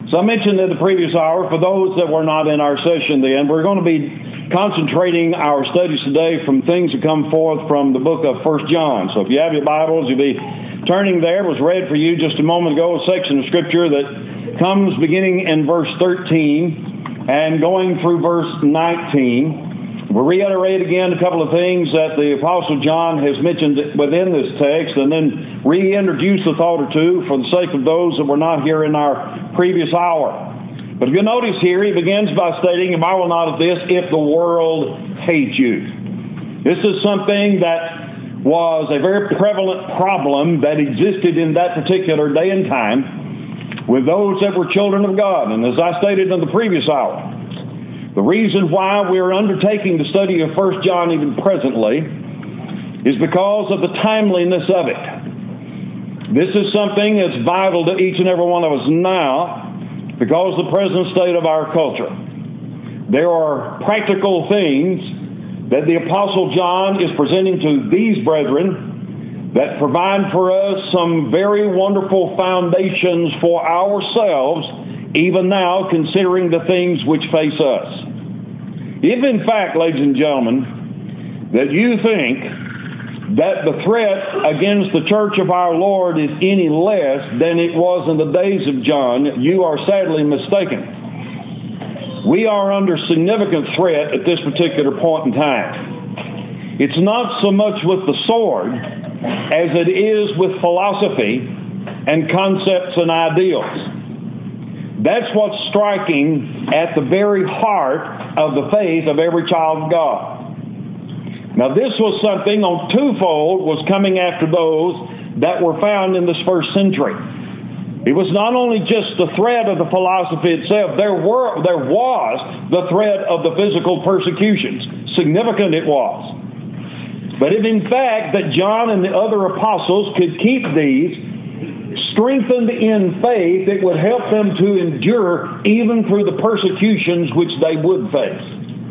So I mentioned in the previous hour, for those that were not in our session then, we're going to be concentrating our studies today from things that come forth from the book of 1 John. So if you have your Bibles, you'll be turning there. It was read for you just a moment ago, a section of Scripture that comes beginning in verse 13 and going through verse 19. We'll reiterate again a couple of things that the Apostle John has mentioned within this text, and then reintroduce a thought or two for the sake of those that were not here in our previous hour. But if you notice here, he begins by stating, "And marvel not at this, if the world hates you." This is something that was a very prevalent problem that existed in that particular day and time with those that were children of God. And as I stated in the previous hour, the reason why we're undertaking the study of 1 John even presently is because of the timeliness of it. This is something that's vital to each and every one of us now because of the present state of our culture. There are practical things that the Apostle John is presenting to these brethren that provide for us some very wonderful foundations for ourselves even now, considering the things which face us. If in fact, ladies and gentlemen, that you think that the threat against the church of our Lord is any less than it was in the days of John, you are sadly mistaken. We are under significant threat at this particular point in time. It's not so much with the sword as it is with philosophy and concepts and ideals. That's what's striking at the very heart of the faith of every child of God. Now, this was something on twofold was coming after those that were found in this first century. It was not only just the threat of the philosophy itself, there was the threat of the physical persecutions. Significant it was. But if in fact that John and the other apostles could keep these strengthened in faith, it would help them to endure even through the persecutions which they would face.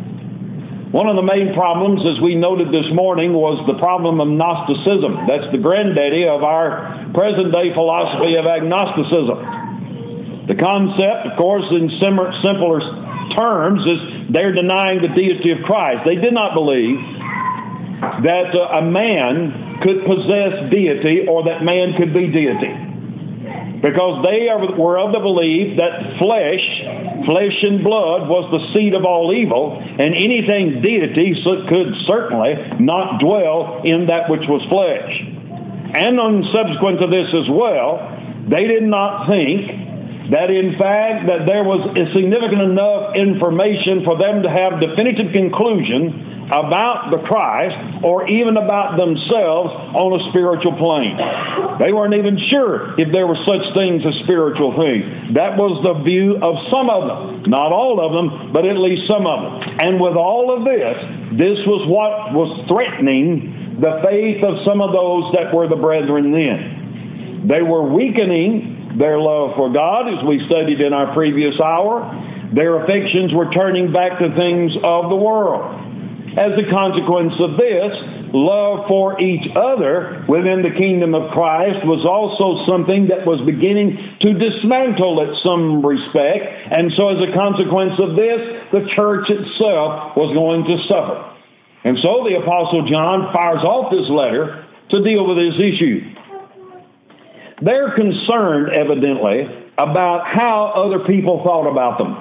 One of the main problems, as we noted this morning, was the problem of Gnosticism. That's the granddaddy of our present-day philosophy of agnosticism. The concept, of course, in simpler terms, is they're denying the deity of Christ. They did not believe that a man could possess deity or that man could be deity. Because they were of the belief that flesh and blood was the seed of all evil, and anything deity could certainly not dwell in that which was flesh. And on subsequent to this as well, they did not think that in fact that there was significant enough information for them to have definitive conclusion about the Christ or even about themselves on a spiritual plane. They weren't even sure if there were such things as spiritual things. That was the view of some of them. Not all of them, but at least some of them. And with all of this was what was threatening the faith of some of those that were the brethren then. They were weakening their love for God, as we studied in our previous hour. Their affections were turning back to things of the world. As a consequence of this, love for each other within the kingdom of Christ was also something that was beginning to dismantle in some respect. And so as a consequence of this, the church itself was going to suffer. And so the Apostle John fires off this letter to deal with this issue. They're concerned, evidently, about how other people thought about them.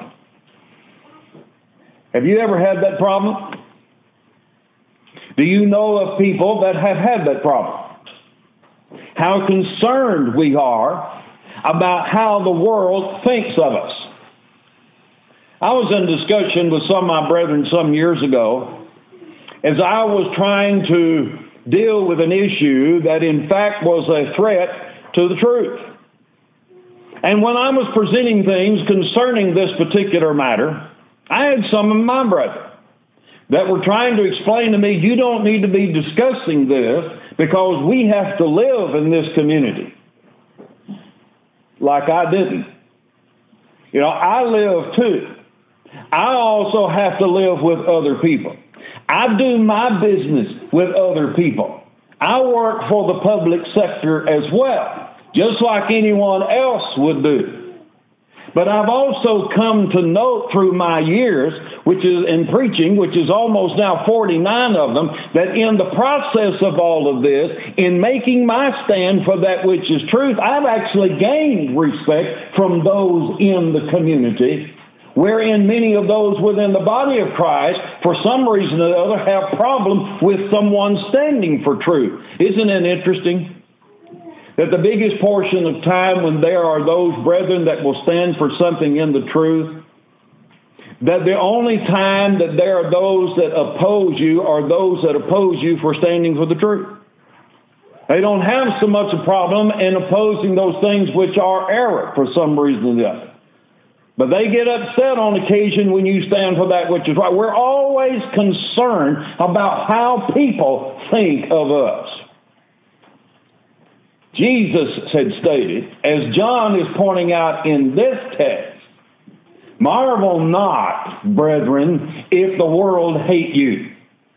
Have you ever had that problem? Do you know of people that have had that problem? How concerned we are about how the world thinks of us. I was in discussion with some of my brethren some years ago as I was trying to deal with an issue that in fact was a threat to the truth. And when I was presenting things concerning this particular matter, I had some of my brethren that were trying to explain to me, you don't need to be discussing this because we have to live in this community. Like I didn't. You know, I live too. I also have to live with other people. I do my business with other people. I work for the public sector as well, just like anyone else would do. But I've also come to note through my years, which is in preaching, which is almost now 49 of them, that in the process of all of this, in making my stand for that which is truth, I've actually gained respect from those in the community, wherein many of those within the body of Christ, for some reason or other, have problems with someone standing for truth. Isn't it interesting? That the biggest portion of time when there are those brethren that will stand for something in the truth, that the only time that there are those that oppose you are those that oppose you for standing for the truth. They don't have so much a problem in opposing those things which are error for some reason or the other. But they get upset on occasion when you stand for that which is right. We're always concerned about how people think of us. Jesus had stated, as John is pointing out in this text, marvel not, brethren, if the world hate you.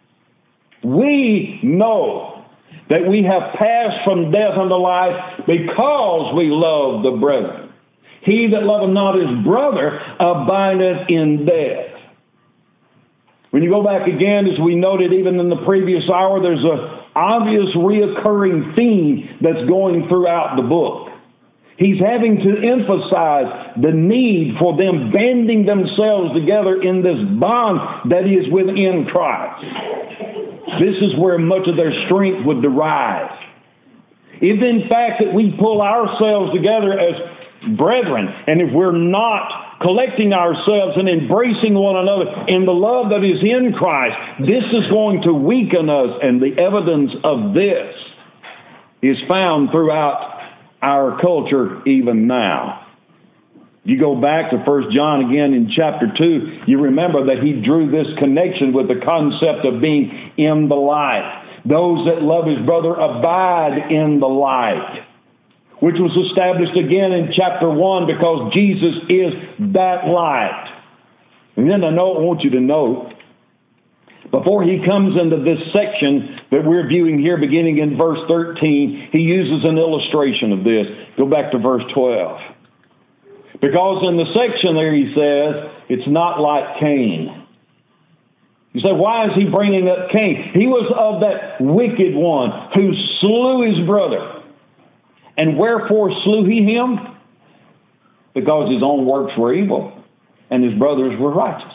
We know that we have passed from death unto life because we love the brethren. He that loveth not his brother abideth in death. When you go back again, as we noted even in the previous hour, there's an obvious reoccurring theme that's going throughout the book. He's having to emphasize the need for them banding themselves together in this bond that is within Christ. This is where much of their strength would derive. If in fact that we pull ourselves together as brethren, and if we're not collecting ourselves and embracing one another in the love that is in Christ, this is going to weaken us, and the evidence of this is found throughout our culture even now. You go back to 1 John again in chapter 2, you remember that he drew this connection with the concept of being in the light. Those that love his brother abide in the light, which was established again in chapter 1 because Jesus is that light. And then I want you to note, before he comes into this section that we're viewing here beginning in verse 13, he uses an illustration of this. Go back to verse 12. Because in the section there he says, it's not like Cain. You say, why is he bringing up Cain? He was of that wicked one who slew his brother. And wherefore slew he him? Because his own works were evil, and his brothers were righteous.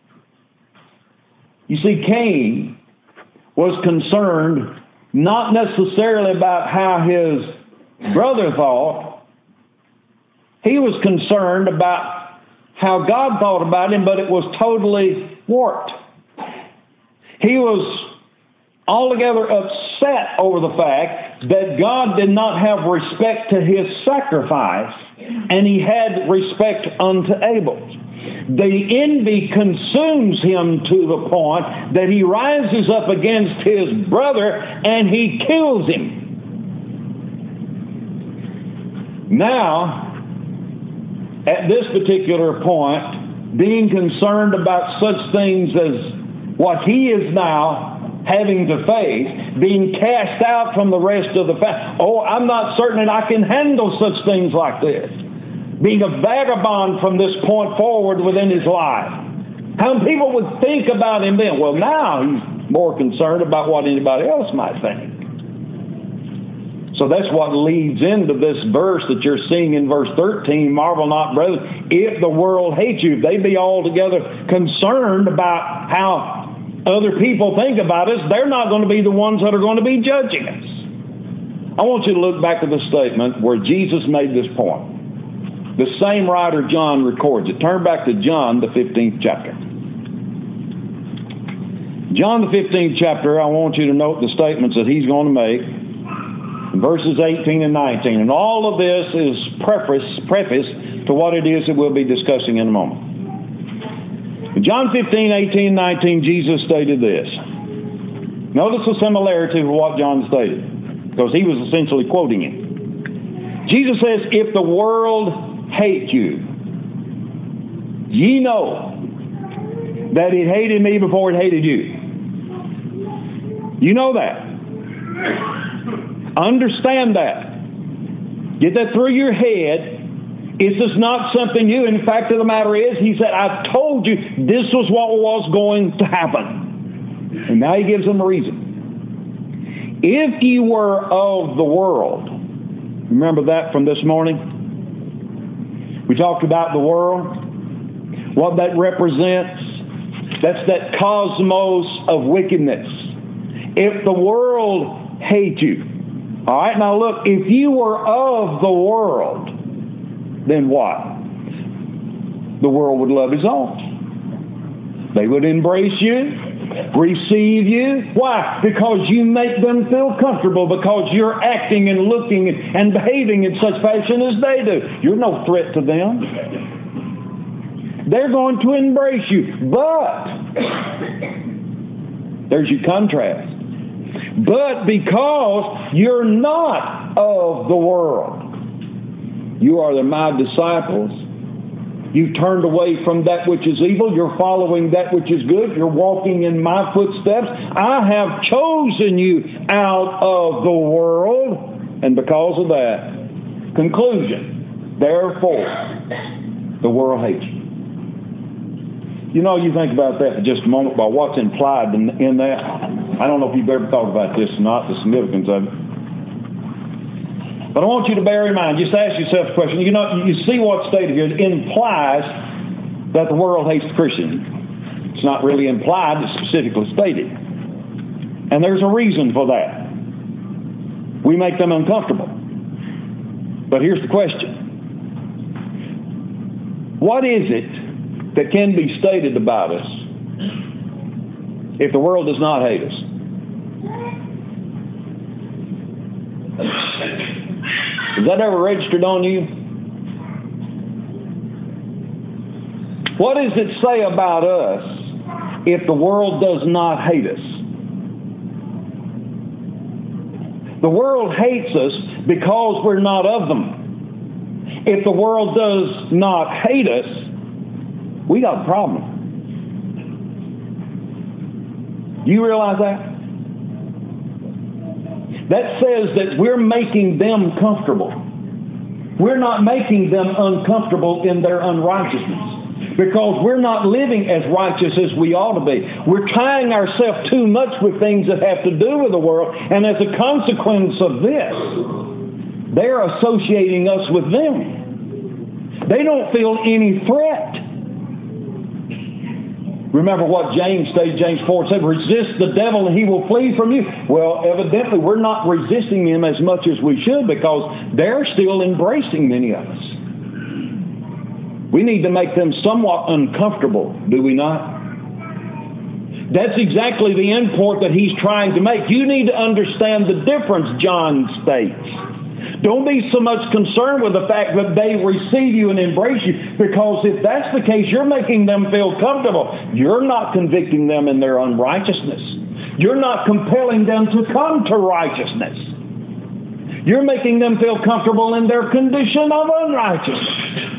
You see, Cain was concerned not necessarily about how his brother thought. He was concerned about how God thought about him, but it was totally warped. He was altogether upset over the fact that God did not have respect to his sacrifice, and he had respect unto Abel's. The envy consumes him to the point that he rises up against his brother and he kills him. Now, at this particular point, being concerned about such things as what he is now having to face, being cast out from the rest of the family. Oh, I'm not certain that I can handle such things like this. Being a vagabond from this point forward within his life. How people would think about him then. Well, now he's more concerned about what anybody else might think. So that's what leads into this verse that you're seeing in verse 13. Marvel not, brethren, if the world hates you. If they be altogether concerned about how other people think about us, they're not going to be the ones that are going to be judging us. I want you to look back at the statement where Jesus made this point. The same writer, John, records it. Turn back to John, the 15th chapter. John, the 15th chapter, I want you to note the statements that he's going to make. Verses 18 and 19. And all of this is preface to what it is that we'll be discussing in a moment. In John 15, 18, 19, Jesus stated this. Notice the similarity with what John stated, because he was essentially quoting him. Jesus says, if the world hate you, ye know that it hated me before it hated you. You know that. Understand that. Get that through your head. It's just not something new. In fact of the matter is, he said, I told you this was what was going to happen. And now he gives them a reason. If you were of the world, remember that from this morning? We talked about the world, what that represents. That's that cosmos of wickedness. If the world hates you, all right, now look, if you were of the world, then what? The world would love his own. They would embrace you, receive you. Why? Because you make them feel comfortable, because you're acting and looking and behaving in such fashion as they do. You're no threat to them. They're going to embrace you. But, there's your contrast. But because you're not of the world, you are my disciples. You've turned away from that which is evil. You're following that which is good. You're walking in my footsteps. I have chosen you out of the world. And because of that, conclusion, therefore, the world hates you. You know, you think about that for just a moment about what's implied in that. I don't know if you've ever thought about this or not, the significance of it. But I want you to bear in mind, just ask yourself the question. You know, you see what's stated here. It implies that the world hates the Christian. It's not really implied, it's specifically stated. And there's a reason for that. We make them uncomfortable. But here's the question. What is it that can be stated about us if the world does not hate us? Has that ever registered on you? What does it say about us if the world does not hate us? The world hates us because we're not of them. If the world does not hate us, we got a problem. Do you realize that? That says that we're making them comfortable. We're not making them uncomfortable in their unrighteousness, because we're not living as righteous as we ought to be. We're tying ourselves too much with things that have to do with the world, and as a consequence of this, they're associating us with them. They don't feel any threat. Remember what James stated, James 4 said, resist the devil and he will flee from you. Well, evidently we're not resisting him as much as we should, because they're still embracing many of us. We need to make them somewhat uncomfortable, do we not? That's exactly the import that he's trying to make. You need to understand the difference, John states. Don't be so much concerned with the fact that they receive you and embrace you, because if that's the case, you're making them feel comfortable. You're not convicting them in their unrighteousness. You're not compelling them to come to righteousness. You're making them feel comfortable in their condition of unrighteousness.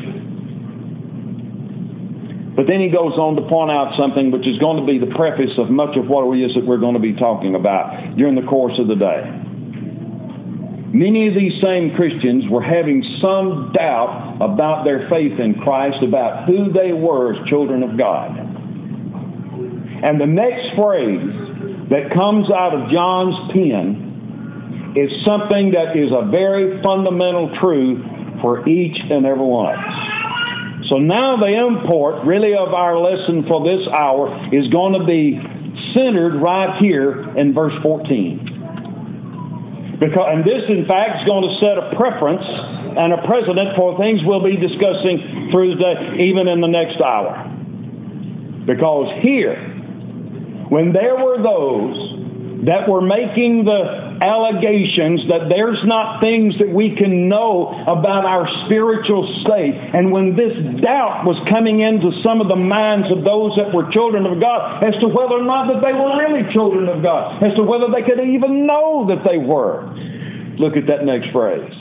But then he goes on to point out something which is going to be the preface of much of what it is that we're going to be talking about during the course of the day. Many of these same Christians were having some doubt about their faith in Christ, about who they were as children of God. And the next phrase that comes out of John's pen is something that is a very fundamental truth for each and every one of us. So now the import, really, of our lesson for this hour is going to be centered right here in verse 14. And this, in fact, is going to set a preference and a precedent for things we'll be discussing through the day, even in the next hour. Because here, when there were those that were making the allegations that there's not things that we can know about our spiritual state, and when this doubt was coming into some of the minds of those that were children of God as to whether or not that they were really children of God, as to whether they could even know that they were. Look at that next phrase.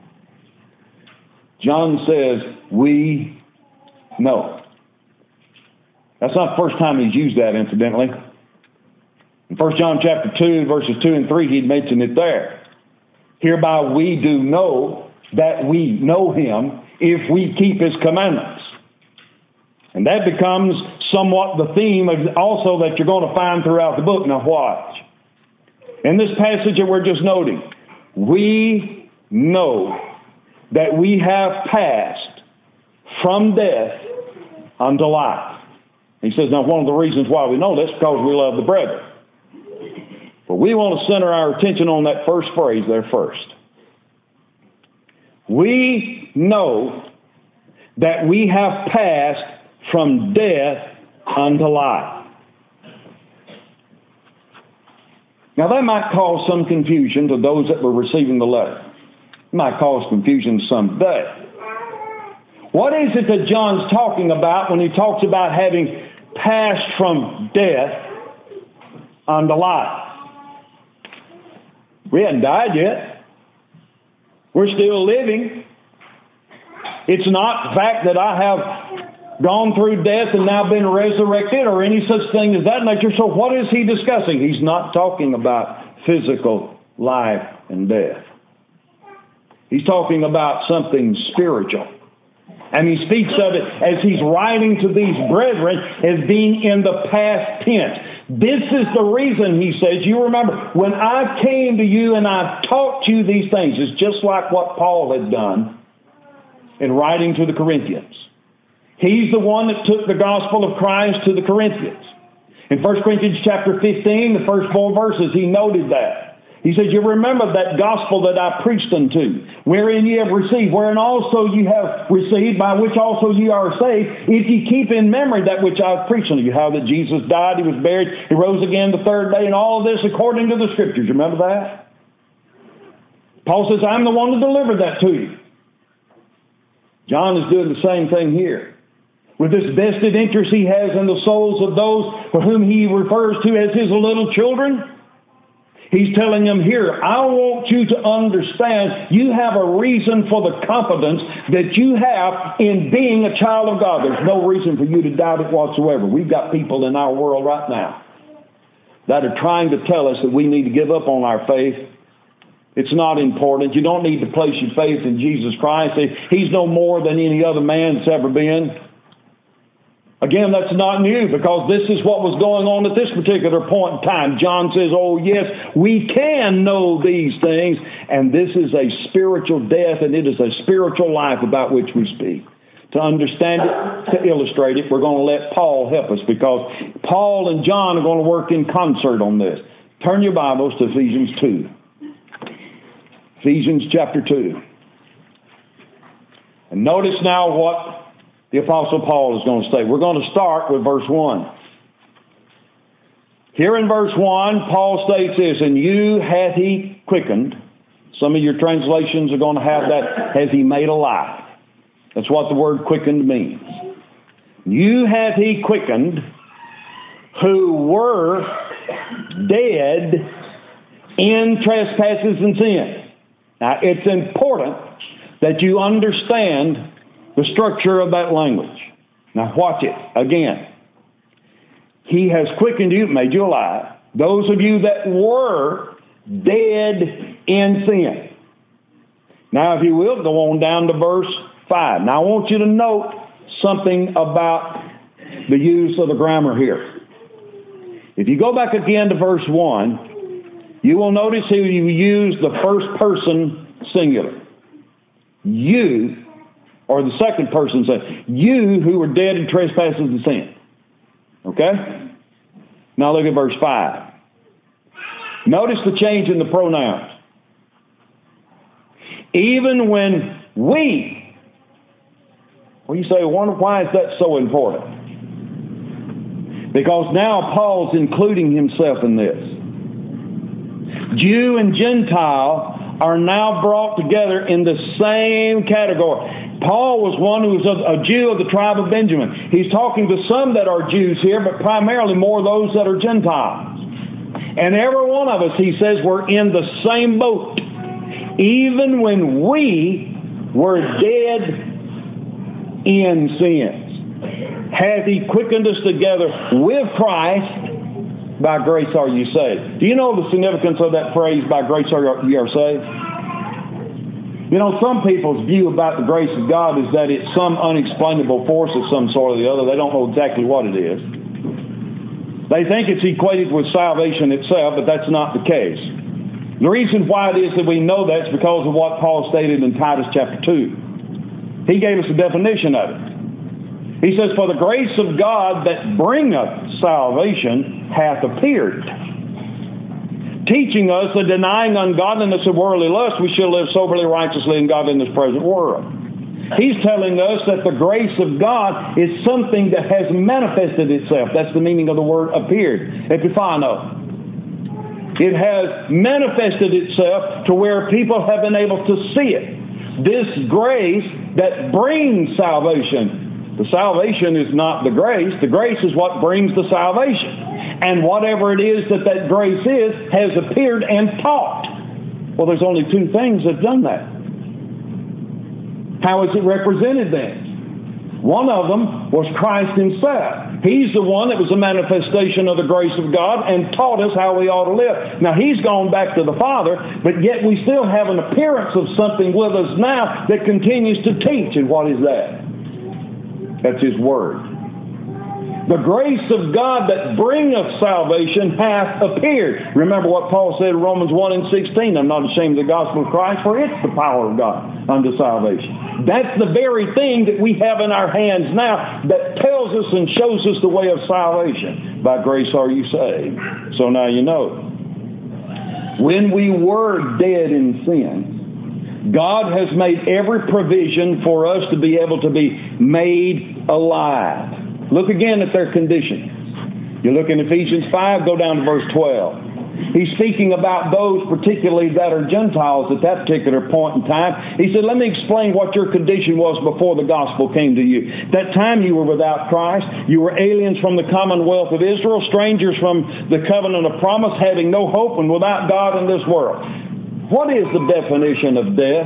John says, we know. That's not the first time he's used that, incidentally. In 1 John chapter 2, verses 2 and 3, he'd mentioned it there. Hereby we do know that we know him if we keep His commandments. And that becomes somewhat the theme also that you're going to find throughout the book. Now watch. In this passage that we're just noting, we know that we have passed from death unto life. He says, now one of the reasons why we know this is because we love the brethren. But we want to center our attention on that first phrase there first. We know that we have passed from death unto life. Now that might cause some confusion to those that were receiving the letter. It might cause confusion someday. What is it that John's talking about when he talks about having passed from death unto life? We hadn't died yet. We're still living. It's not the fact that I have gone through death and now been resurrected or any such thing as that nature. So what is he discussing? He's not talking about physical life and death. He's talking about something spiritual. And he speaks of it as he's writing to these brethren as being in the past tense. This is the reason, he says, you remember, when I came to you and I taught you these things, it's just like what Paul had done in writing to the Corinthians. He's the one that took the gospel of Christ to the Corinthians. In 1 Corinthians chapter 15, the first 4 verses, he noted that. He says, you remember that gospel that I preached unto, wherein ye have received, wherein also you have received, by which also ye are saved, if ye keep in memory that which I have preached unto you, how that Jesus died, He was buried, He rose again the third day, and all of this according to the Scriptures. You remember that? Paul says, I'm the one to deliver that to you. John is doing the same thing here. With this vested interest he has in the souls of those for whom he refers to as his little children, he's telling them here, I want you to understand you have a reason for the confidence that you have in being a child of God. There's no reason for you to doubt it whatsoever. We've got people in our world right now that are trying to tell us that we need to give up on our faith. It's not important. You don't need to place your faith in Jesus Christ. He's no more than any other man that's ever been. Again, that's not new because this is what was going on at this particular point in time. John says, oh yes, we can know these things, and this is a spiritual death, and it is a spiritual life about which we speak. To understand it, to illustrate it, we're going to let Paul help us because Paul and John are going to work in concert on this. Turn your Bibles to Ephesians 2. Ephesians chapter 2. And notice now what the Apostle Paul is going to say. We're going to start with verse 1. Here in verse 1, Paul states this, and you hath he quickened. Some of your translations are going to have that, has he made alive. That's what the word quickened means. You hath he quickened who were dead in trespasses and sins. Now, it's important that you understand the structure of that language. Now watch it again. He has quickened you, made you alive. Those of you that were dead in sin. Now if you will, go on down to verse 5. Now I want you to note something about the use of the grammar here. If you go back again to verse 1, you will notice here you use the first person singular. You, or the second person says, you who were dead in trespasses and sin. Okay? Now look at verse 5. Notice the change in the pronouns. Even when we. Well, you say, wonder why is that so important? Because now Paul's including himself in this. Jew and Gentile are now brought together in the same category. Paul was one who was a Jew of the tribe of Benjamin. He's talking to some that are Jews here, but primarily more those that are Gentiles. And every one of us, he says, we're in the same boat. Even when we were dead in sins, hath he quickened us together with Christ. By grace are you saved. Do you know the significance of that phrase, by grace are you saved? You know, some people's view about the grace of God is that it's some unexplainable force of some sort or the other. They don't know exactly what it is. They think it's equated with salvation itself, but that's not the case. The reason why it is that we know that is because of what Paul stated in Titus chapter 2. He gave us a definition of it. He says, "For the grace of God that bringeth salvation hath appeared, teaching us that denying ungodliness and worldly lust, we shall live soberly, righteously, and godly in this present world." He's telling us that the grace of God is something that has manifested itself. That's the meaning of the word appeared. Epiphano. It has manifested itself to where people have been able to see it. This grace that brings salvation. The salvation is not the grace. The grace is what brings the salvation. And whatever it is that grace is, has appeared and taught. Well, there's only two things that have done that. How is it represented then? One of them was Christ Himself. He's the one that was a manifestation of the grace of God and taught us how we ought to live. Now, He's gone back to the Father, but yet we still have an appearance of something with us now that continues to teach. And what is that? That's His Word. The grace of God that bringeth salvation hath appeared. Remember what Paul said in Romans 1 and 16. I'm not ashamed of the gospel of Christ, for it's the power of God unto salvation. That's the very thing that we have in our hands now that tells us and shows us the way of salvation. By grace are you saved. So now you know. When we were dead in sin, God has made every provision for us to be able to be made alive. Look again at their condition. You look in Ephesians 5, go down to verse 12. He's speaking about those particularly that are Gentiles at that particular point in time. He said, let me explain what your condition was before the gospel came to you. That time you were without Christ. You were aliens from the commonwealth of Israel, strangers from the covenant of promise, having no hope and without God in this world. What is the definition of death?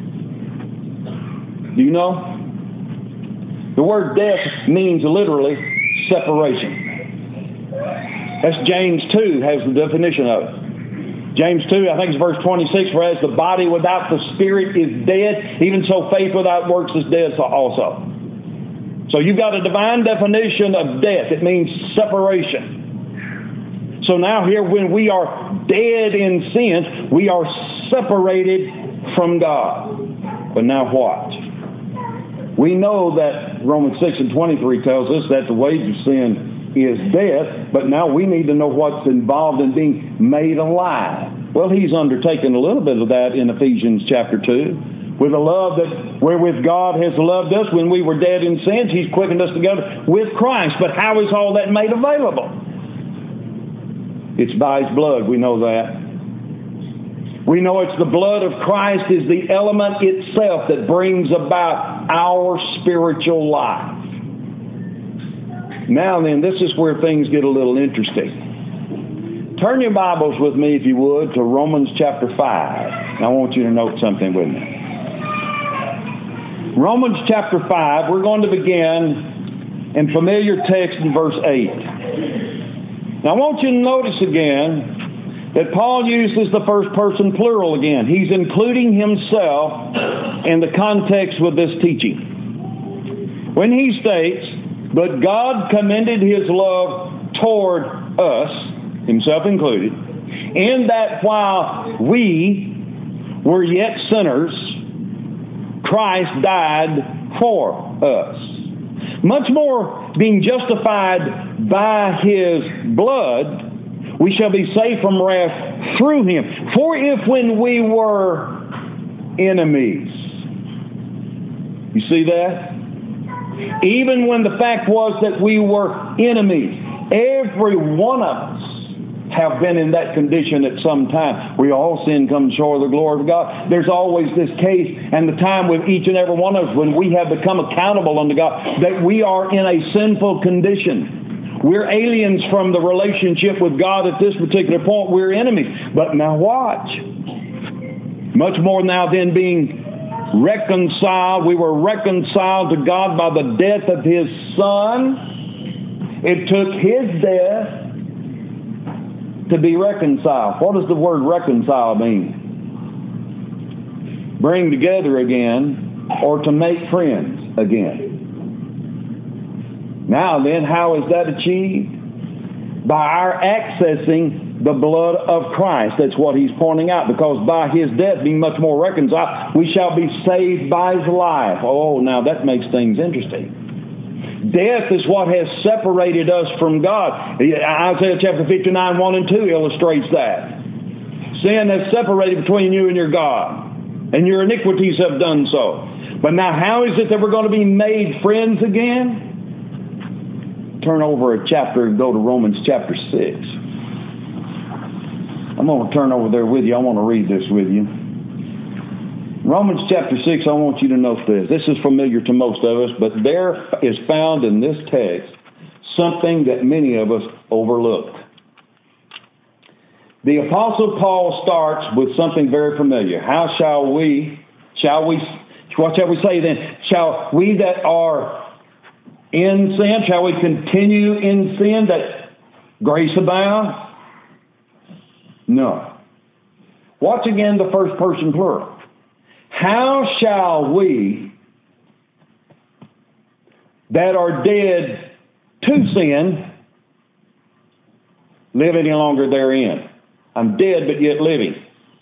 Do you know? The word death means literally separation. That's James 2 has the definition of it. James 2, I think it's verse 26, for as the body without the spirit is dead, even so faith without works is dead also. So you've got a divine definition of death. It means separation. So now here when we are dead in sin, we are separated from God. But now what? We know that Romans 6 and 23 tells us that the wage of sin is death, but now we need to know what's involved in being made alive. Well, he's undertaken a little bit of that in Ephesians chapter 2. With the love that wherewith God has loved us when we were dead in sins, He's quickened us together with Christ. But how is all that made available? It's by His blood, we know that. We know it's the blood of Christ is the element itself that brings about our spiritual life. Now then, this is where things get a little interesting. Turn your Bibles with me, if you would, to Romans chapter 5. I want you to note something with me. Romans chapter 5, we're going to begin in familiar text in verse 8. Now I want you to notice again that Paul uses the first person plural again. He's including himself in the context with this teaching. When he states, but God commended His love toward us, Himself included, in that while we were yet sinners, Christ died for us. Much more, being justified by His blood, we shall be saved from wrath through Him. For if when we were enemies, you see that? Even when the fact was that we were enemies, every one of us have been in that condition at some time. We all sin, come short of the glory of God. There's always this case and the time with each and every one of us when we have become accountable unto God that we are in a sinful condition. We're aliens from the relationship with God at this particular point. We're enemies. But now watch. Much more now than being reconciled. We were reconciled to God by the death of His Son. It took His death to be reconciled. What does the word reconcile mean? bring together again, or to make friends again. Now then, how is that achieved? By our accessing the blood of Christ. That's what he's pointing out, because by his death being much more reconciled, we shall be saved by his life. Oh, now that makes things interesting. Death is what has separated us from God. Isaiah chapter 59, 1 and 2 illustrates that. Sin has separated between you and your God, and your iniquities have done so. But now how is it that we're going to be made friends again? Turn over a chapter and go to Romans chapter 6. I'm going to turn over there with you. I want to read this with you. Romans chapter 6, I want you to note this. This is familiar to most of us, but there is found in this text something that many of us overlook. The Apostle Paul starts with something very familiar. What shall we say then? Shall we that are in sin, shall we continue in sin that grace abound? No. Watch again the first person plural. How shall we that are dead to sin live any longer therein? I'm dead but yet living.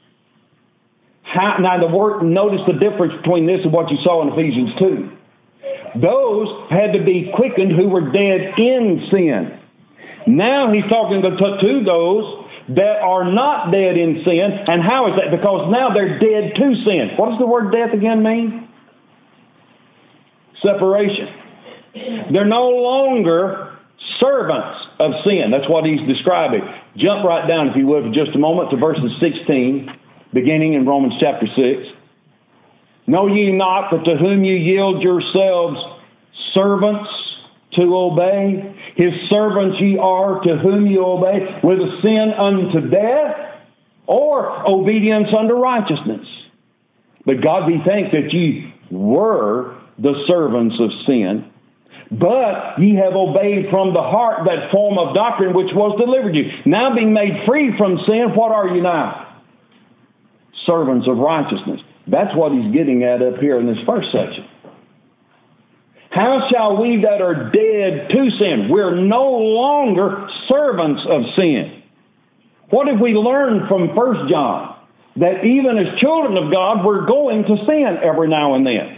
Now notice the difference between this and what you saw in Ephesians 2. Those had to be quickened who were dead in sin. Now he's talking to those that are not dead in sin. And how is that? Because now they're dead to sin. What does the word death again mean? Separation. They're no longer servants of sin. That's what he's describing. Jump right down, if you would, for just a moment to verses 16, beginning in Romans chapter 6. Know ye not that to whom ye yield yourselves servants to obey, his servants ye are to whom ye obey, whether sin unto death or obedience unto righteousness. But God be thanked that ye were the servants of sin, but ye have obeyed from the heart that form of doctrine which was delivered you. Now being made free from sin, what are you now? Servants of righteousness. That's what he's getting at up here in this first section. How shall we that are dead to sin? We're no longer servants of sin. What have we learned from 1 John? That even as children of God, we're going to sin every now and then.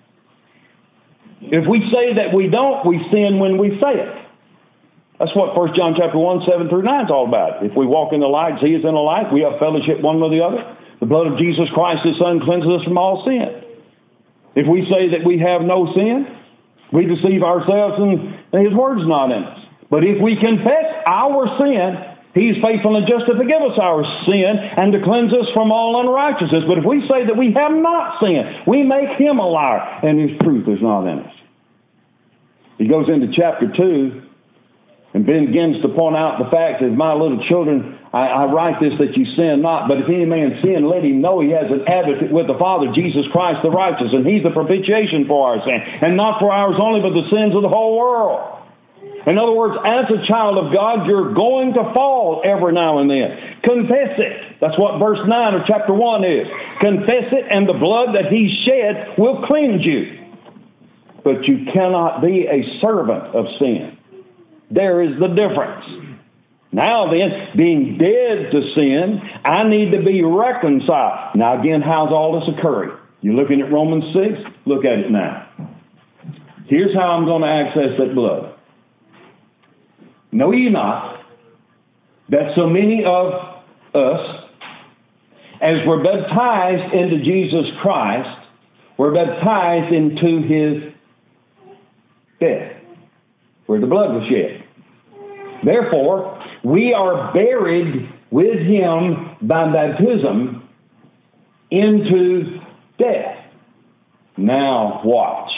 If we say that we don't, we sin when we say it. That's what 1 John chapter 1, 7 through 9 is all about. If we walk in the light, as he is in the light, we have fellowship one with the other. The blood of Jesus Christ, his Son, cleanses us from all sin. If we say that we have no sin, we deceive ourselves and his word's not in us. But if we confess our sin, he is faithful and just to forgive us our sin and to cleanse us from all unrighteousness. But if we say that we have not sinned, we make him a liar, and his truth is not in us. He goes into chapter 2 and begins to point out the fact that, my little children, I write this that you sin not, but if any man sin, let him know he has an advocate with the Father, Jesus Christ the righteous, and he's the propitiation for our sin, and not for ours only, but the sins of the whole world. In other words, as a child of God, you're going to fall every now and then. Confess it. That's what verse 9 of chapter 1 is. Confess it, and the blood that he shed will cleanse you. But you cannot be a servant of sin. There is the difference. Now then, being dead to sin, I need to be reconciled. Now again, how's all this occurring? You're looking at Romans 6? Look at it now. Here's how I'm going to access that blood. Know ye not that so many of us, as were baptized into Jesus Christ, were baptized into his death, where the blood was shed. Therefore, we are buried with him by baptism into death. Now watch.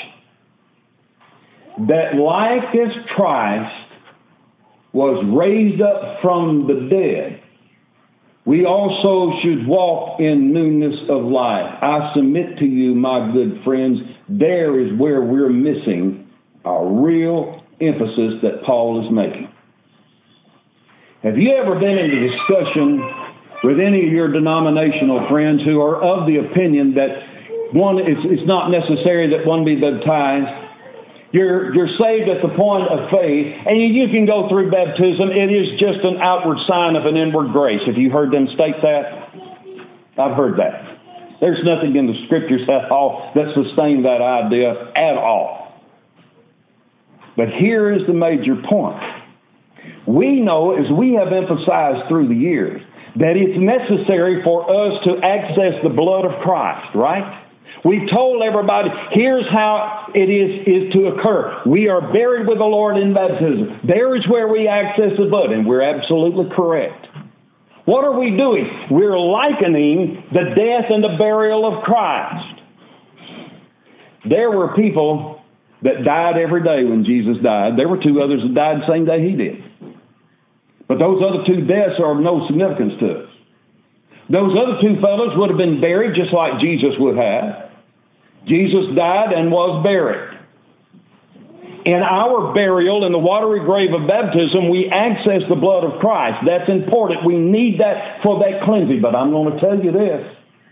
That like as Christ was raised up from the dead, we also should walk in newness of life. I submit to you, my good friends, there is where we're missing a real emphasis that Paul is making. Have you ever been in a discussion with any of your denominational friends who are of the opinion that It's not necessary that one be baptized. You're saved at the point of faith, and you can go through baptism. It is just an outward sign of an inward grace. Have you heard them state that? I've heard that. There's nothing in the Scriptures at all that sustain that idea at all. But here is the major point. We know, as we have emphasized through the years, that it's necessary for us to access the blood of Christ, right? We've told everybody, here's how it is to occur. We are buried with the Lord in baptism. There is where we access the blood, and we're absolutely correct. What are we doing? We're likening the death and the burial of Christ. There were people that died every day when Jesus died. There were two others that died the same day he did. But those other two deaths are of no significance to us. Those other two fellows would have been buried just like Jesus would have. Jesus died and was buried. In our burial in the watery grave of baptism, we access the blood of Christ. That's important. We need that for that cleansing. But I'm going to tell you this.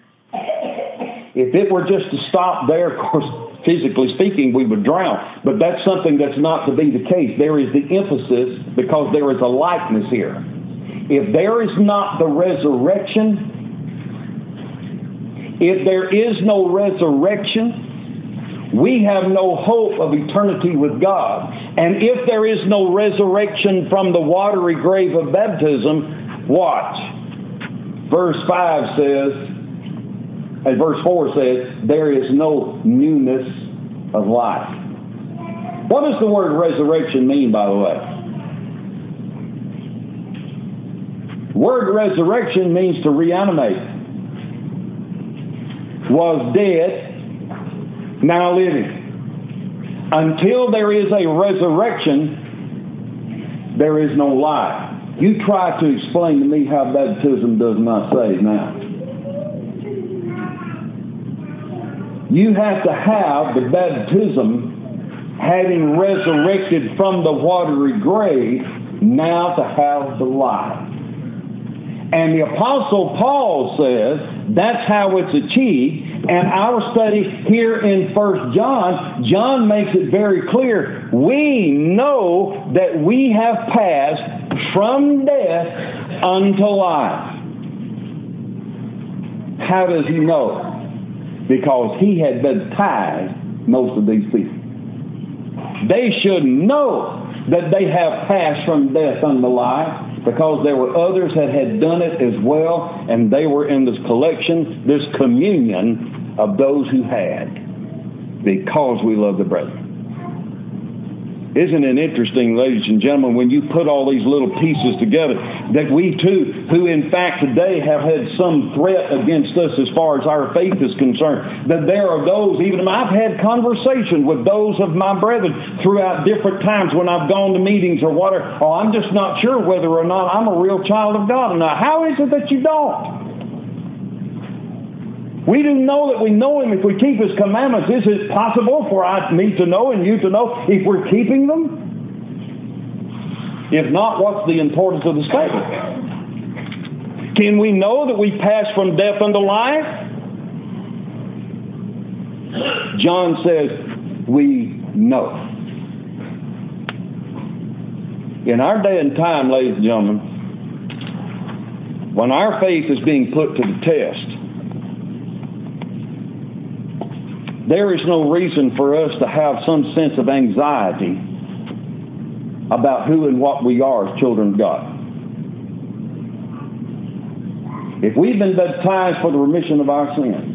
If it were just to stop there, of course, physically speaking, we would drown. But that's something that's not to be the case. There is the emphasis because there is a likeness here. If there is not the resurrection, if there is no resurrection, we have no hope of eternity with God. And if there is no resurrection from the watery grave of baptism, watch. Verse 5 says, and verse 4 says, there is no newness of life. What does the word resurrection mean, by the way? The word resurrection means to reanimate. Was dead, now living. Until there is a resurrection, there is no life. You try to explain to me how baptism does not save now. You have to have the baptism having resurrected from the watery grave now to have the life. And the Apostle Paul says that's how it's achieved. And our study here in 1 John, John makes it very clear. We know that we have passed from death unto life. How does he know? Because he had baptized most of these people. They should know that they have passed from death unto life, because there were others that had done it as well, and they were in this collection, this communion of those who had, because we love the brethren. Isn't it interesting, ladies and gentlemen, when you put all these little pieces together, that we too, who in fact today have had some threat against us as far as our faith is concerned, that there are those, even I've had conversation with those of my brethren throughout different times when I've gone to meetings or whatever. Oh, I'm just not sure whether or not I'm a real child of God or not. How is it that you don't? We do know that we know Him if we keep His commandments. Is it possible for me to know and you to know if we're keeping them? If not, what's the importance of the statement? Can we know that we pass from death unto life? John says, we know. In our day and time, ladies and gentlemen, when our faith is being put to the test, there is no reason for us to have some sense of anxiety about who and what we are as children of God. If we've been baptized for the remission of our sins,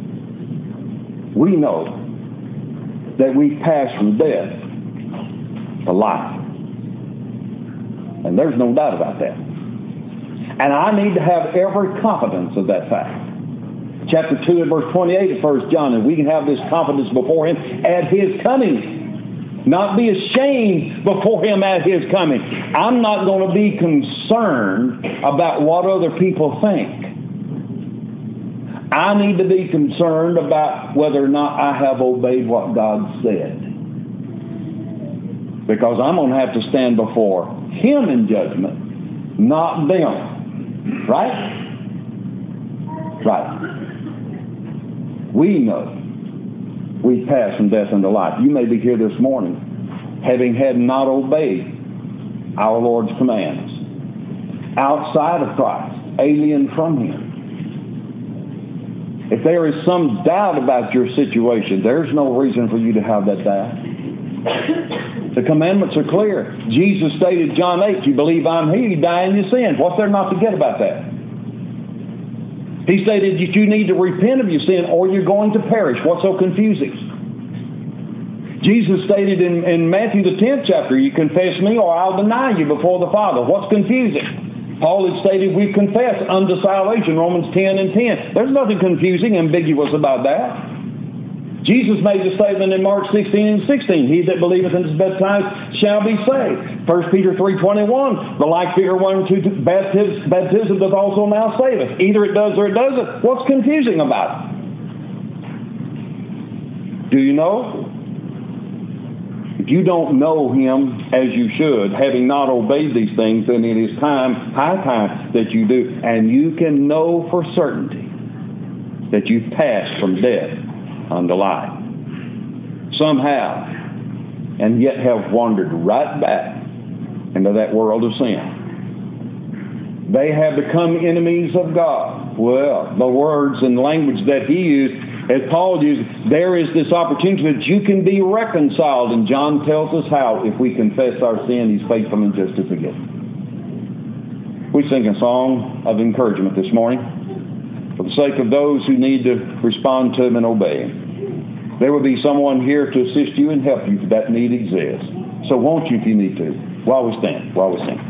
we know that we've passed from death to life. And there's no doubt about that. And I need to have every confidence of that fact. Chapter 2 and verse 28 of 1 John, and we can have this confidence before Him at His coming. Not be ashamed before Him at His coming. I'm not going to be concerned about what other people think. I need to be concerned about whether or not I have obeyed what God said. Because I'm going to have to stand before Him in judgment, not them. Right? Right. We know we've passed from death unto life. You may be here this morning having had not obeyed our Lord's commands, outside of Christ, alien from Him. If there is some doubt about your situation, there's no reason for you to have that doubt. The commandments are clear. Jesus stated, John 8, you believe I'm He, you die in your sins. What's there not to get about that? He stated that you need to repent of your sin or you're going to perish. What's so confusing? Jesus stated in Matthew the 10th chapter, you confess me or I'll deny you before the Father. What's confusing? Paul had stated we confess unto salvation, Romans 10 and 10. There's nothing confusing, ambiguous about that. Jesus made the statement in Mark 16 and 16, he that believeth and is baptized shall be saved. 1 Peter 3:21, the like figure 1 and 2, baptism doth also now saveth. Either it does or it doesn't. What's confusing about it? Do you know? If you don't know Him as you should, having not obeyed these things, then it is high time that you do. And you can know for certainty that you've passed from death unto life. Some have, and yet have wandered right back into that world of sin. They have become enemies of God. Well, the words and language that he used, as Paul used, there is this opportunity that you can be reconciled. And John tells us how. If we confess our sin, He's faithful and just to forgive. We sing a song of encouragement this morning for the sake of those who need to respond to Him and obey Him. There will be someone here to assist you and help you if that need exists. So won't you, if you need to, while we stand, while we sing.